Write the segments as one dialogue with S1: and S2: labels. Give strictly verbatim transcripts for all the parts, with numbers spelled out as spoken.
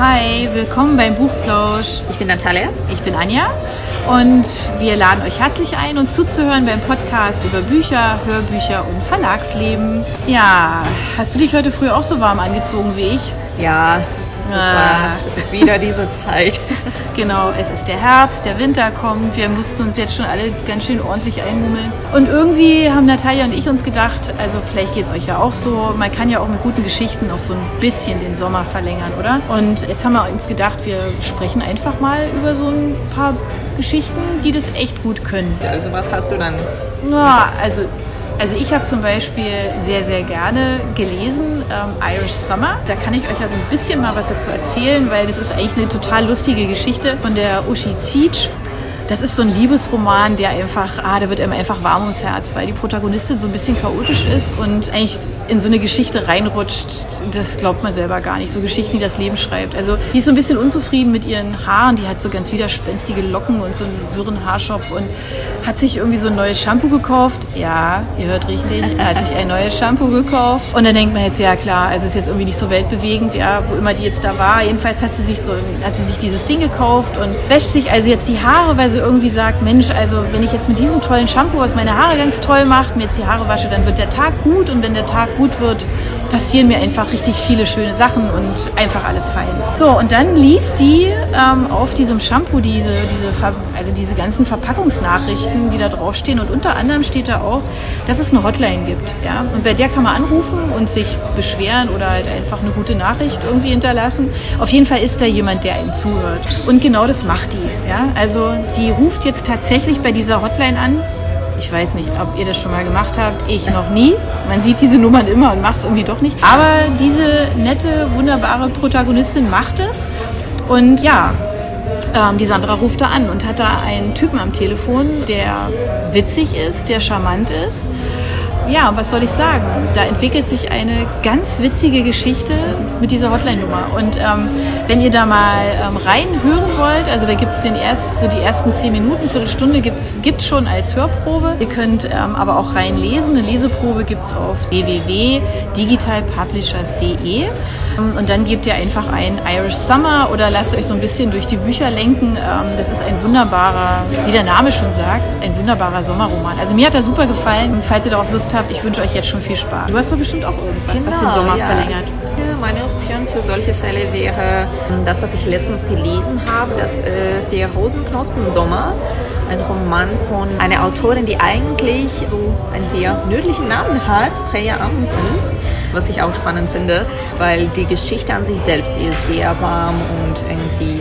S1: Hi, willkommen beim Buchplausch.
S2: Ich bin Natalia.
S1: Ich bin Anja und wir laden euch herzlich ein, uns zuzuhören beim Podcast über Bücher, Hörbücher und Verlagsleben. Ja, hast du dich heute früh auch so warm angezogen wie ich?
S2: Ja, es,
S1: Ah.
S2: war, es ist wieder diese Zeit.
S1: Genau, es ist der Herbst, der Winter kommt. Wir mussten uns jetzt schon alle ganz schön ordentlich einmummeln. Und irgendwie haben Natalia und ich uns gedacht, also vielleicht geht es euch ja auch so, man kann ja auch mit guten Geschichten auch so ein bisschen den Sommer verlängern, oder? Und jetzt haben wir uns gedacht, wir sprechen einfach mal über so ein paar Geschichten, die das echt gut können.
S2: Also was hast du dann?
S1: Na, also... Also ich habe zum Beispiel sehr, sehr gerne gelesen ähm, Irish Summer. Da kann ich euch ja so ein bisschen mal was dazu erzählen, weil das ist eigentlich eine total lustige Geschichte von der Uschi Zietzsch. Das ist so ein Liebesroman, der einfach, ah, da wird einem einfach warm ums Herz, weil die Protagonistin so ein bisschen chaotisch ist und eigentlich in so eine Geschichte reinrutscht. Das glaubt man selber gar nicht. So Geschichten, die das Leben schreibt. Also die ist so ein bisschen unzufrieden mit ihren Haaren. Die hat so ganz widerspenstige Locken und so einen wirren Haarschopf und hat sich irgendwie so ein neues Shampoo gekauft. Ja, ihr hört richtig. Er hat sich ein neues Shampoo gekauft. Und dann denkt man jetzt, ja klar, also es ist jetzt irgendwie nicht so weltbewegend, ja, wo immer die jetzt da war. Jedenfalls hat sie sich so, hat sie sich dieses Ding gekauft und wäscht sich also jetzt die Haare, weil sie irgendwie sagt, Mensch, also wenn ich jetzt mit diesem tollen Shampoo, was meine Haare ganz toll macht, mir jetzt die Haare wasche, dann wird der Tag gut und wenn der Tag gut wird, passieren mir einfach richtig viele schöne Sachen und einfach alles fein. So, und dann liest die ähm, auf diesem Shampoo diese, diese, Ver- also diese ganzen Verpackungsnachrichten, die da draufstehen und unter anderem steht da auch, dass es eine Hotline gibt. Ja? Und bei der kann man anrufen und sich beschweren oder halt einfach eine gute Nachricht irgendwie hinterlassen. Auf jeden Fall ist da jemand, der einem zuhört. Und genau das macht die. Ja? Also die ruft jetzt tatsächlich bei dieser Hotline an. Ich weiß nicht, ob ihr das schon mal gemacht habt. Ich noch nie. Man sieht diese Nummern immer und macht es irgendwie doch nicht. Aber diese nette, wunderbare Protagonistin macht es. Und ja, ähm, die Sandra ruft da an und hat da einen Typen am Telefon, der witzig ist, der charmant ist. Ja, was soll ich sagen? Da entwickelt sich eine ganz witzige Geschichte mit dieser Hotline-Nummer. Und ähm, wenn ihr da mal ähm, reinhören wollt, also da gibt es den erst, so die ersten zehn Minuten, Viertelstunde gibt es schon als Hörprobe. Ihr könnt ähm, aber auch reinlesen. Eine Leseprobe gibt es auf w w w punkt digital publishers punkt d e. Und dann gebt ihr einfach ein Irish Summer oder lasst euch so ein bisschen durch die Bücher lenken. Ähm, das ist ein wunderbarer, wie der Name schon sagt, ein wunderbarer Sommerroman. Also mir hat er super gefallen. Und falls ihr darauf Lust habt, ich wünsche euch jetzt schon viel Spaß. Du hast doch bestimmt auch irgendwas,
S2: Genau,
S1: was den Sommer
S2: ja.
S1: verlängert.
S2: Ja, meine Option für solche Fälle wäre das, was ich letztens gelesen habe. Das ist der Rosenknospen Sommer. Ein Roman von einer Autorin, die eigentlich so einen sehr nördlichen Namen hat, Freya Amundsen. Was ich auch spannend finde, weil die Geschichte an sich selbst ist sehr warm und irgendwie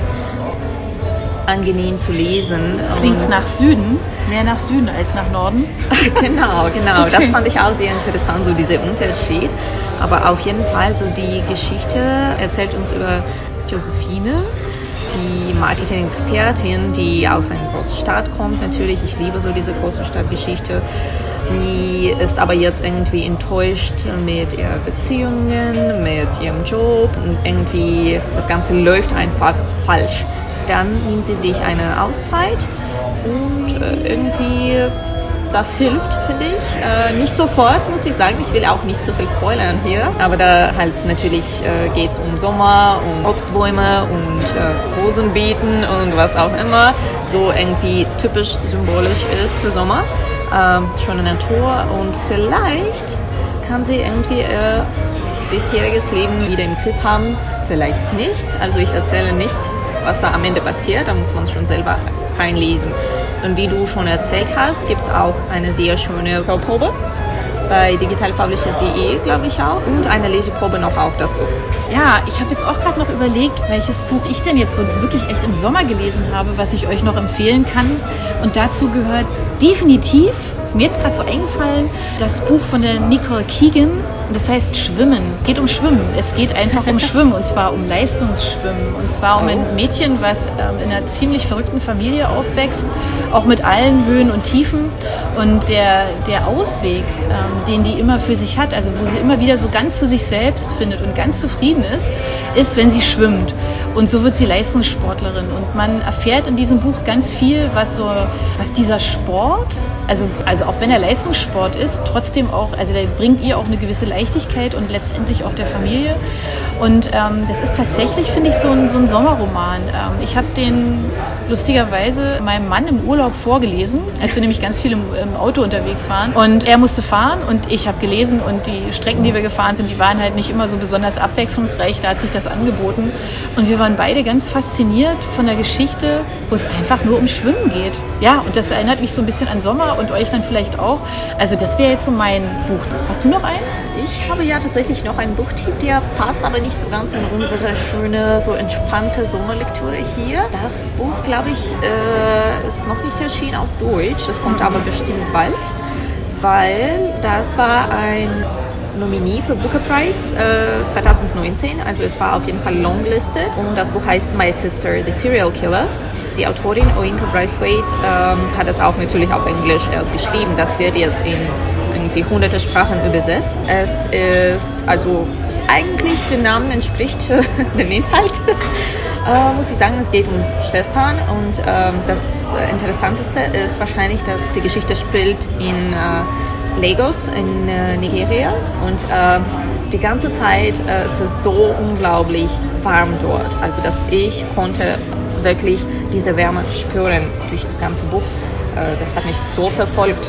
S2: angenehm zu lesen.
S1: Klingt's nach Süden? Mehr nach Süden als nach Norden?
S2: Genau, genau.
S1: Okay.
S2: Das fand ich auch sehr interessant, so dieser Unterschied. Aber auf jeden Fall, so die Geschichte erzählt uns über Josephine, die Marketing-Expertin, die aus einer großen Stadt kommt. Natürlich, ich liebe so diese große Stadtgeschichte. Die ist aber jetzt irgendwie enttäuscht mit ihren Beziehungen, mit ihrem Job und irgendwie das Ganze läuft einfach falsch. Dann nimmt sie sich eine Auszeit und äh, irgendwie das hilft, finde ich. Äh, nicht sofort, muss ich sagen. Ich will auch nicht zu viel spoilern hier. Aber da halt natürlich äh, geht es um Sommer, um Obstbäume und äh, Rosenbeeten und was auch immer. So irgendwie typisch symbolisch ist für Sommer. Ähm, schöne Natur und vielleicht kann sie irgendwie ihr bisheriges Leben wieder im Griff haben. Vielleicht nicht. Also ich erzähle nichts, was da am Ende passiert. Da muss man schon selber reinlesen. Und wie du schon erzählt hast, gibt es auch eine sehr schöne Hörprobe bei digital publishers punkt d e, glaube ich auch. Und eine Leseprobe noch auch dazu.
S1: Ja, ich habe jetzt auch gerade noch überlegt, welches Buch ich denn jetzt so wirklich echt im Sommer gelesen habe, was ich euch noch empfehlen kann. Und dazu gehört definitiv, ist mir jetzt gerade so eingefallen, das Buch von der Nicole Keegan. Das heißt Schwimmen. Geht um Schwimmen. Es geht einfach um Schwimmen und zwar um Leistungsschwimmen. Und zwar um ein Mädchen, was ähm, in einer ziemlich verrückten Familie aufwächst, auch mit allen Höhen und Tiefen. Und der, der Ausweg, ähm, den die immer für sich hat, also wo sie immer wieder so ganz zu sich selbst findet und ganz zufrieden ist, ist, wenn sie schwimmt. Und so wird sie Leistungssportlerin. Und man erfährt in diesem Buch ganz viel, was so, was dieser Sport, also, also auch wenn er Leistungssport ist, trotzdem auch, also der bringt ihr auch eine gewisse Leichtigkeit und letztendlich auch der Familie. Und ähm, das ist tatsächlich, finde ich, so ein, so ein Sommerroman. Ähm, ich habe den lustigerweise meinem Mann im Urlaub vorgelesen, als wir nämlich ganz viel im, im Auto unterwegs waren. Und er musste fahren und ich habe gelesen und die Strecken, die wir gefahren sind, die waren halt nicht immer so besonders abwechslungsreich. Da hat sich das angeboten. Und wir waren beide ganz fasziniert von der Geschichte, wo es einfach nur um Schwimmen geht. Ja, und das erinnert mich so ein bisschen an Sommer und euch dann vielleicht auch. Also das wäre jetzt so mein Buch. Hast du noch einen?
S2: Ich habe ja tatsächlich noch einen Buchtipp, der passt aber nicht so ganz in unsere schöne, so entspannte Sommerlektüre hier. Das Buch, glaube ich, äh, ist noch nicht erschienen auf Deutsch. Das kommt aber bestimmt bald, weil das war ein Nominee für Booker Prize äh, zwanzig neunzehn. Also es war auf jeden Fall longlisted. Und das Buch heißt My Sister, The Serial Killer. Die Autorin Oinka Braithwaite ähm, hat es auch natürlich auf Englisch erst geschrieben. Das wird jetzt in irgendwie hunderte Sprachen übersetzt. Es ist, also es eigentlich den Namen entspricht dem Inhalt. Äh, muss ich sagen, es geht um Schwestern und äh, das Interessanteste ist wahrscheinlich, dass die Geschichte spielt in äh, Lagos in äh, Nigeria und äh, die ganze Zeit äh, ist es so unglaublich warm dort. Also dass ich konnte wirklich diese Wärme spüren durch das ganze Buch. Äh, das hat mich so verfolgt.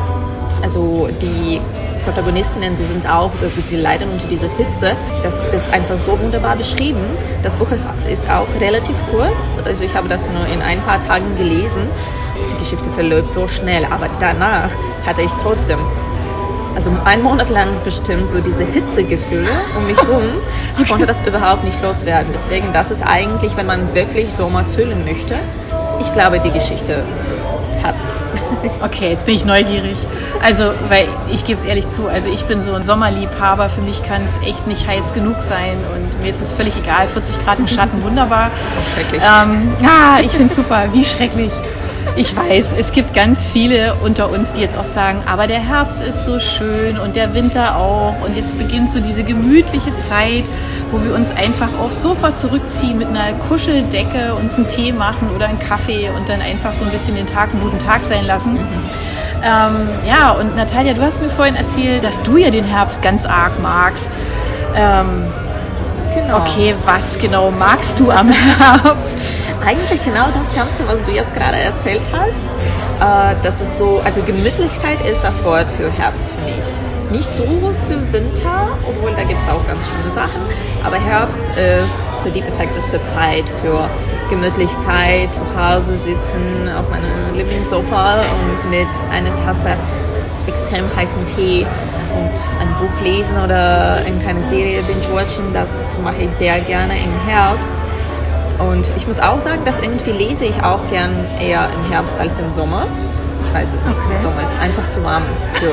S2: Also die Protagonistinnen, die sind auch, also die leiden unter dieser Hitze. Das ist einfach so wunderbar beschrieben. Das Buch ist auch relativ kurz. Also ich habe das nur in ein paar Tagen gelesen. Die Geschichte verläuft so schnell, aber danach hatte ich trotzdem, also einen Monat lang bestimmt, so diese Hitzegefühle um mich herum. Ich konnte das überhaupt nicht loswerden. Deswegen, das ist eigentlich, wenn man wirklich Sommer fühlen möchte, ich glaube, die Geschichte hat's.
S1: Okay, jetzt bin ich neugierig. Also, weil ich gebe es ehrlich zu, also ich bin so ein Sommerliebhaber. Für mich kann es echt nicht heiß genug sein und mir ist es völlig egal. vierzig Grad im Schatten, wunderbar.
S2: Oh, schrecklich.
S1: Ähm, ja, ich finde es super. Wie schrecklich. Ich weiß, es gibt ganz viele unter uns, die jetzt auch sagen, aber der Herbst ist so schön und der Winter auch. Und jetzt beginnt so diese gemütliche Zeit, wo wir uns einfach aufs Sofa zurückziehen mit einer Kuscheldecke, uns einen Tee machen oder einen Kaffee und dann einfach so ein bisschen den Tag einen guten Tag sein lassen. Mhm. Ähm, ja, und Natalia, du hast mir vorhin erzählt, dass du ja den Herbst ganz arg magst. Ähm, Genau. Okay, was genau magst du am Herbst?
S2: Eigentlich genau das Ganze, was du jetzt gerade erzählt hast. Äh, das ist so, also Gemütlichkeit ist das Wort für Herbst für mich. Nicht so für Winter, obwohl da gibt es auch ganz schöne Sachen. Aber Herbst ist die perfekteste Zeit für Gemütlichkeit, zu Hause sitzen auf meinem Lieblingssofa und mit einer Tasse extrem heißen Tee und ein Buch lesen oder irgendeine Serie binge-watchen, das mache ich sehr gerne im Herbst. Und ich muss auch sagen, dass irgendwie lese ich auch gern eher im Herbst als im Sommer. Ich weiß es nicht, okay. Im Sommer ist einfach zu warm für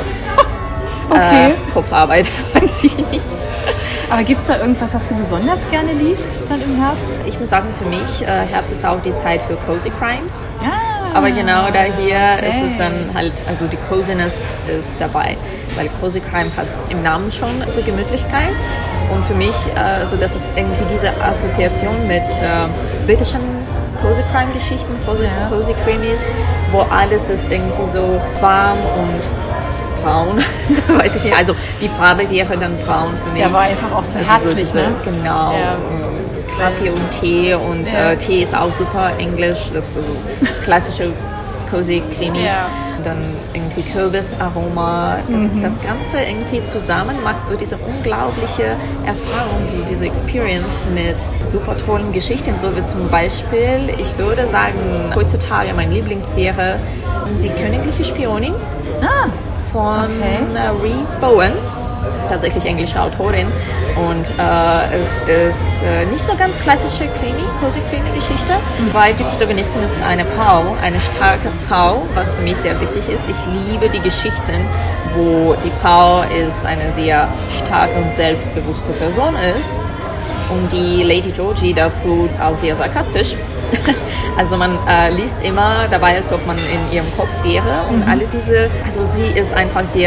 S1: okay.
S2: äh, Kopfarbeit, weiß ich nicht.
S1: Aber gibt es da irgendwas, was du besonders gerne liest dann im Herbst?
S2: Ich muss sagen, für mich, äh, Herbst ist auch die Zeit für Cozy Crimes.
S1: Ah,
S2: Aber genau da hier
S1: okay.
S2: ist es dann halt, also die Coziness ist dabei, weil Cozy Crime hat im Namen schon also Gemütlichkeit. Und für mich, äh, also das ist irgendwie diese Assoziation mit äh, britischen Cozy Crime Geschichten, Cozy,
S1: ja.
S2: Cozy Crimies, wo alles ist irgendwie so warm und braun, weiß ich nicht. Also die Farbe wäre dann braun für mich.
S1: Der war einfach auch so
S2: also
S1: herzlich,
S2: so diese,
S1: ne?
S2: Genau. Ja. Kaffee und Tee und
S1: ja.
S2: äh, Tee ist auch super englisch, das ist so klassische Cozy Cremies. Ja. Dann irgendwie Kürbisaroma, das, mhm. das Ganze irgendwie zusammen macht so diese unglaubliche Erfahrung, die, diese Experience mit super tollen Geschichten, so wie zum Beispiel, ich würde sagen, heutzutage mein Lieblings wäre Die Königliche Spionin
S1: ah.
S2: von
S1: okay.
S2: Rhys Bowen. Tatsächlich englische Autorin und äh, es ist äh, nicht so ganz klassische Krimi, Cozy Krimi-Geschichte, mhm. weil die Protagonistin ist eine Frau, eine starke Frau, was für mich sehr wichtig ist. Ich liebe die Geschichten, wo die Frau ist eine sehr starke und selbstbewusste Person ist und die Lady Georgie dazu ist auch sehr sarkastisch. Also man äh, liest immer dabei, als ob man in ihrem Kopf wäre und mhm. alle diese, also sie ist einfach sehr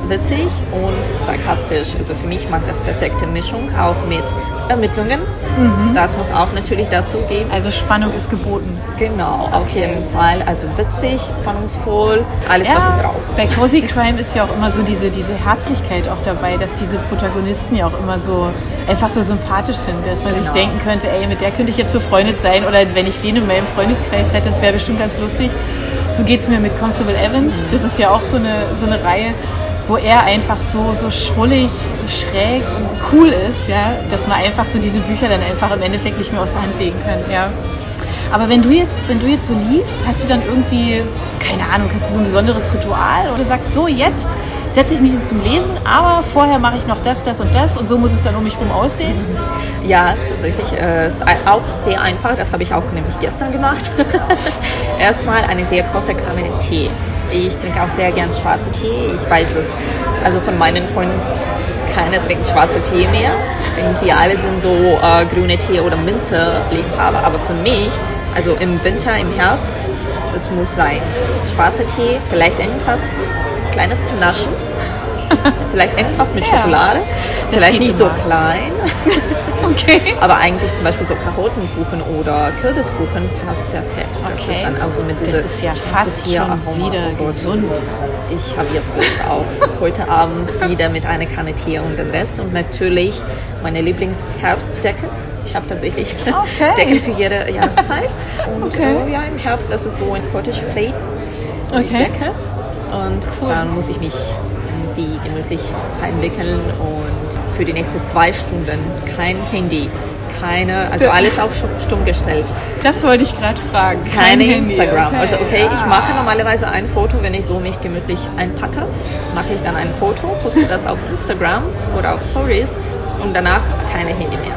S2: witzig und sarkastisch. Also für mich macht das perfekte Mischung, auch mit Ermittlungen. Mhm. Das muss auch natürlich dazu geben.
S1: Also Spannung ist geboten.
S2: Genau, auf jeden Fall. Also witzig, spannungsvoll, alles,
S1: ja,
S2: was ich brauche.
S1: Bei Cozy Crime ist ja auch immer so diese, diese Herzlichkeit auch dabei, dass diese Protagonisten ja auch immer so einfach so sympathisch sind, dass man genau. sich denken könnte, ey, mit der könnte ich jetzt befreundet sein oder wenn ich den in meinem Freundeskreis hätte, das wäre bestimmt ganz lustig. So geht es mir mit Constable Evans. Das ist ja auch so eine, so eine Reihe, wo er einfach so, so schrullig, schräg und cool ist, ja, dass man einfach so diese Bücher dann einfach im Endeffekt nicht mehr aus der Hand legen kann. Ja. Aber wenn du jetzt, wenn du jetzt so liest, hast du dann irgendwie, keine Ahnung, hast du so ein besonderes Ritual oder du sagst, so jetzt setze ich mich hin zum Lesen, aber vorher mache ich noch das, das und das und so muss es dann um mich rum aussehen?
S2: Ja, tatsächlich. Äh, ist auch sehr einfach, das habe ich auch nämlich gestern gemacht. Erstmal eine sehr große Kanne Tee. Ich trinke auch sehr gern schwarze Tee. Ich weiß das, also von meinen Freunden, keiner trinkt schwarze Tee mehr. Irgendwie alle sind so äh, grüne Tee oder Minze-Liebhaber, aber für mich, also im Winter, im Herbst, es muss sein. Schwarzer Tee, vielleicht irgendwas Kleines zu naschen, vielleicht irgendwas mit ja, Schokolade, vielleicht nicht so klein, okay. aber eigentlich zum Beispiel so Karottenkuchen oder Kürbiskuchen passt perfekt.
S1: Okay.
S2: Das ist dann auch so mit
S1: das ist ja fast schon wieder oh gesund.
S2: Ich habe jetzt Lust auf heute Abend wieder mit einer Kanne Tee und den Rest und natürlich meine Lieblingsherbstdecke. Ich habe tatsächlich okay. Decken für jede Jahreszeit und okay. oh, ja, im Herbst das ist so ein Scottish Plate, so okay. die Decke. Und cool. dann muss ich mich irgendwie gemütlich einwickeln und für die nächsten zwei Stunden kein Handy, keine, also alles auf stumm gestellt.
S1: Das wollte ich gerade fragen.
S2: Keine Instagram. Okay. Also okay, ich mache normalerweise ein Foto, wenn ich so mich gemütlich einpacke, mache ich dann ein Foto, poste das auf Instagram oder auf Stories und danach keine Handy mehr.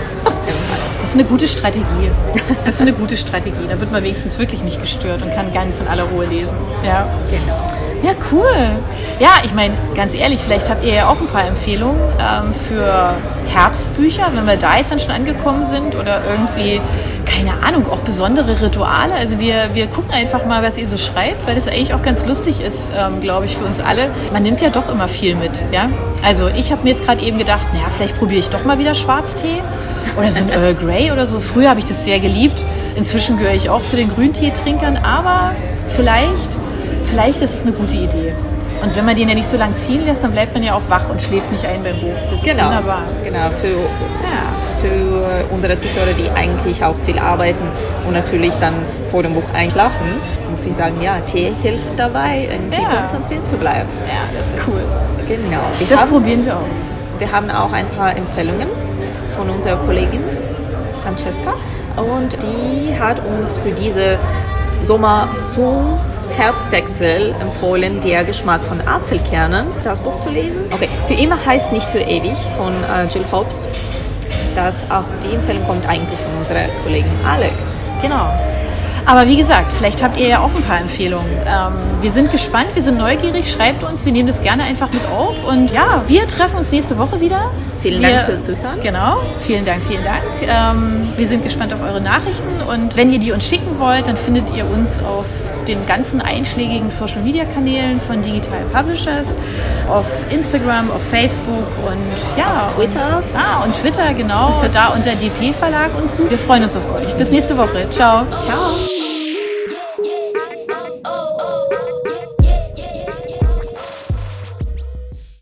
S1: Das ist eine gute Strategie. Das ist eine gute Strategie. Da wird man wenigstens wirklich nicht gestört und kann ganz in aller Ruhe lesen. Ja,
S2: genau.
S1: Ja, cool. Ja, ich meine, ganz ehrlich, vielleicht habt ihr ja auch ein paar Empfehlungen ähm, für Herbstbücher, wenn wir da jetzt dann schon angekommen sind oder irgendwie, keine Ahnung, auch besondere Rituale. Also wir, wir gucken einfach mal, was ihr so schreibt, weil das eigentlich auch ganz lustig ist, ähm, glaube ich, für uns alle. Man nimmt ja doch immer viel mit, ja. Also ich habe mir jetzt gerade eben gedacht, naja, vielleicht probiere ich doch mal wieder Schwarztee oder so ein Earl Grey oder so. Früher habe ich das sehr geliebt. Inzwischen gehöre ich auch zu den Grünteetrinkern, aber vielleicht... Vielleicht ist es eine gute Idee. Und wenn man den ja nicht so lange ziehen lässt, dann bleibt man ja auch wach und schläft nicht ein beim Buch. Das
S2: genau,
S1: ist wunderbar.
S2: Genau, für, ja. für unsere Zuhörer, die eigentlich auch viel arbeiten und natürlich dann vor dem Buch einschlafen, muss ich sagen, ja, Tee hilft dabei, irgendwie ja. konzentriert zu bleiben.
S1: Ja, das ist cool.
S2: Genau. Wir
S1: das
S2: haben,
S1: probieren wir aus.
S2: Wir haben auch ein paar Empfehlungen von unserer Kollegin Francesca und die hat uns für diese Sommer zum Herbstwechsel empfohlen, der Geschmack von Apfelkernen, das Buch zu lesen. Okay, für immer heißt nicht für ewig von äh, Jill Hobbs. Das auch die Empfehlung kommt eigentlich von unserer Kollegin Alex.
S1: Genau. Aber wie gesagt, vielleicht habt ihr ja auch ein paar Empfehlungen. Ähm, wir sind gespannt, wir sind neugierig, schreibt uns, wir nehmen das gerne einfach mit auf. Und ja, wir treffen uns nächste Woche wieder.
S2: Vielen
S1: wir,
S2: Dank für Zuhören.
S1: Genau, vielen Dank, vielen Dank. Ähm, wir sind gespannt auf eure Nachrichten und wenn ihr die uns schicken wollt, dann findet ihr uns auf den ganzen einschlägigen Social-Media-Kanälen von Digital Publishers, auf Instagram, auf Facebook und ja.
S2: Auf Twitter.
S1: Und, ah, und Twitter, genau, da unter D P Verlag und so. Wir freuen uns auf euch. Bis nächste Woche. Ciao.
S2: Ciao.